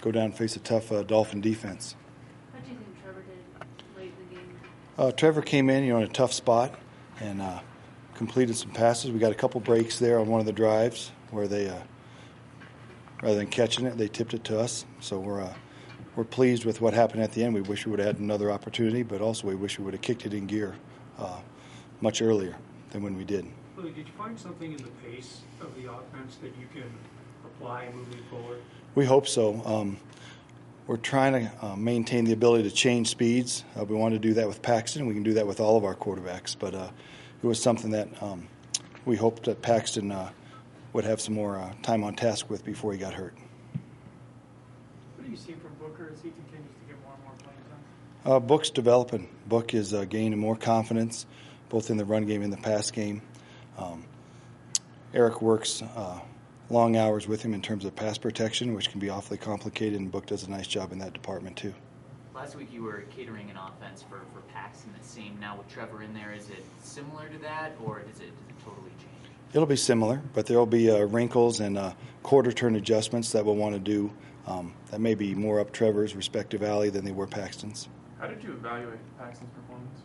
go down and face a tough Dolphin defense. How do you think Trevor did late in the game? Trevor came in, in a tough spot and completed some passes. We got a couple breaks there on one of the drives where they, rather than catching it, they tipped it to us. So we're pleased with what happened at the end. We wish we would have had another opportunity, but also we wish we would have kicked it in gear much earlier than when we did. Willie, did you find something in the pace of the offense that you can apply moving forward? We hope so. We're trying to maintain the ability to change speeds. We want to do that with Paxton. We can do that with all of our quarterbacks, but it was something that we hoped that Paxton would have some more time on task with before he got hurt. What do you see from Booker as he continues to get more and more playing time? Book's developing. Book is gaining more confidence, both in the run game and the pass game. Eric works long hours with him in terms of pass protection, which can be awfully complicated, and Book does a nice job in that department too. Last week you were catering an offense for Paxton the same. Now with Trevor in there, is it similar to that, or does it totally change? It'll be similar, but there will be wrinkles and quarter-turn adjustments that we'll want to do that may be more up Trevor's respective alley than they were Paxton's. How did you evaluate Paxton's performance?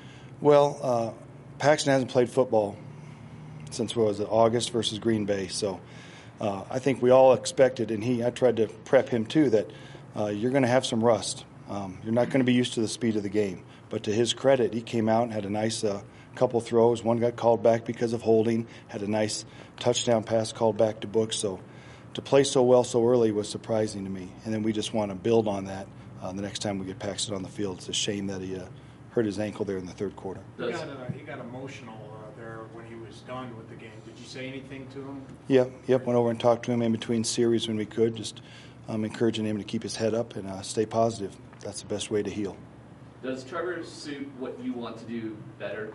Well, Paxton hasn't played football since, August versus Green Bay, so I think we all expected, and I tried to prep him too, that you're going to have some rust. You're not going to be used to the speed of the game. But to his credit, he came out and had a nice couple throws. One got called back because of holding, had a nice touchdown pass called back to Book. So to play so well so early was surprising to me. And then we just want to build on that the next time we get Paxton on the field. It's a shame that he hurt his ankle there in the third quarter. He got emotional there when he was done with the game. Did you say anything to him? Yep. Went over and talked to him in between series when we could, just encouraging him to keep his head up and stay positive. That's the best way to heal. Does Trevor suit what you want to do better?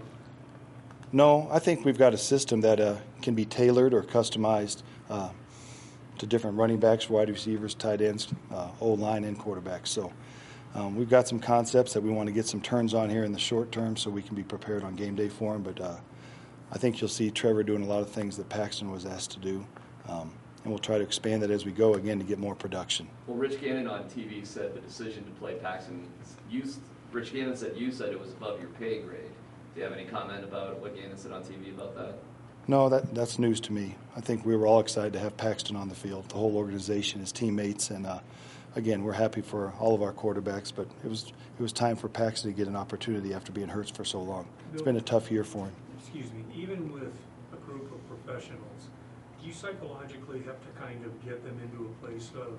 No, I think we've got a system that can be tailored or customized to different running backs, wide receivers, tight ends, O-line, and quarterbacks. So we've got some concepts that we want to get some turns on here in the short term so we can be prepared on game day for him. But I think you'll see Trevor doing a lot of things that Paxton was asked to do. And we'll try to expand that as we go, again, to get more production. Well, Rich Gannon on TV said the decision to play Paxton, Rich Gannon said you said it was above your pay grade. Do you have any comment about what Gannon said on TV about that? No, that's news to me. I think we were all excited to have Paxton on the field, the whole organization, his teammates, and again, we're happy for all of our quarterbacks, but it was time for Paxton to get an opportunity after being hurt for so long. It's been a tough year for him. Excuse me, even with a group of professionals, do you psychologically have to kind of get them into a place of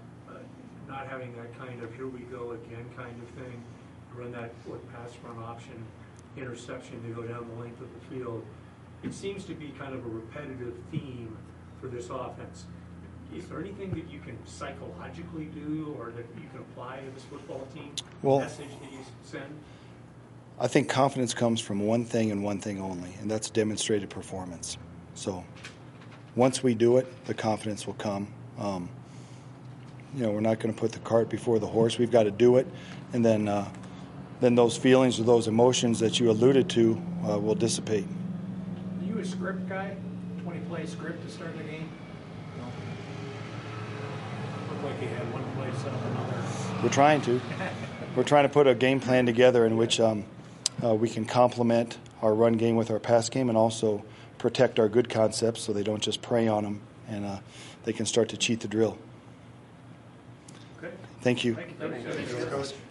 not having that kind of here we go again kind of thing, run that pass run option, interception to go down the length of the field? It seems to be kind of a repetitive theme for this offense. Is there anything that you can psychologically do or that you can apply to this football team? Well, message that you send? I think confidence comes from one thing and one thing only, and that's demonstrated performance. So once we do it, the confidence will come. We're not going to put the cart before the horse. We've got to do it, and then those feelings or those emotions that you alluded to will dissipate. Are you a script guy? 20-play script to start the game? No. Looked like you had one play set up another. We're trying to. We're trying to put a game plan together in which we can complement our run game with our pass game and also protect our good concepts so they don't just prey on them and they can start to cheat the drill. Okay. Thank you. Thank you.